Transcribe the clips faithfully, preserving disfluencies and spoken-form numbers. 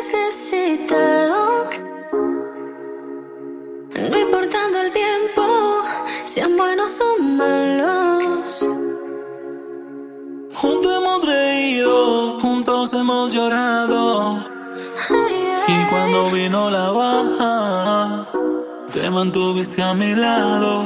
necesitado, no importando el tiempo, sean buenos o malos. Juntos hemos reído, juntos hemos llorado. Ay, ay. Y cuando vino la baja, te mantuviste a mi lado.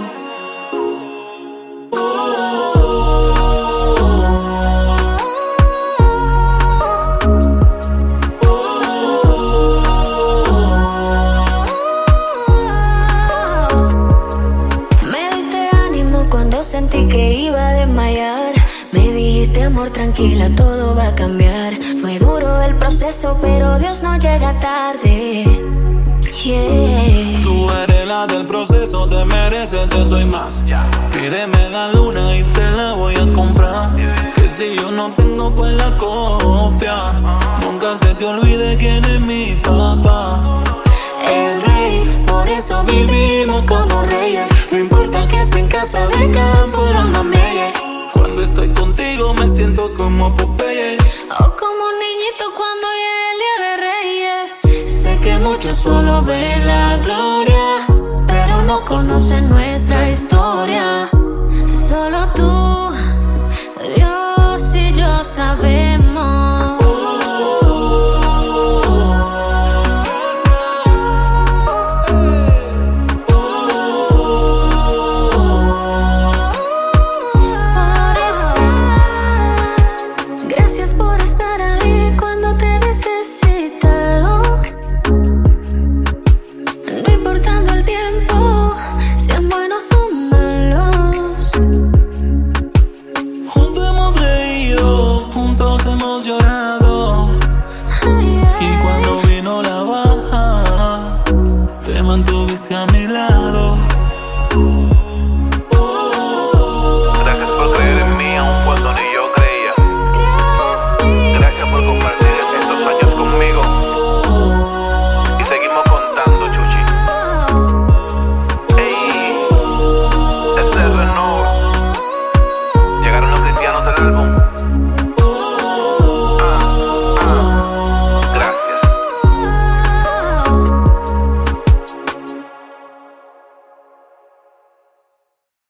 Me diste ánimo cuando sentí que iba a desmayar. Me dijiste, amor, tranquila, todo va a cambiar. Fue duro el proceso, pero Dios no llega tarde. Yeah. Tú eres la del proceso, te mereces eso y más. Pídeme la luna y te la voy a comprar. Que si yo no tengo, pues la confía. Nunca se te olvide quién es mi papá. El rey, por eso vivimos como reyes. No importa que sea en casa de campo, la mameye. Cuando estoy contigo me siento como Popeye. O como un niñito cuando llega el día de Reyes. Sé que muchos solo ven la gloria, pero no conocen nuestra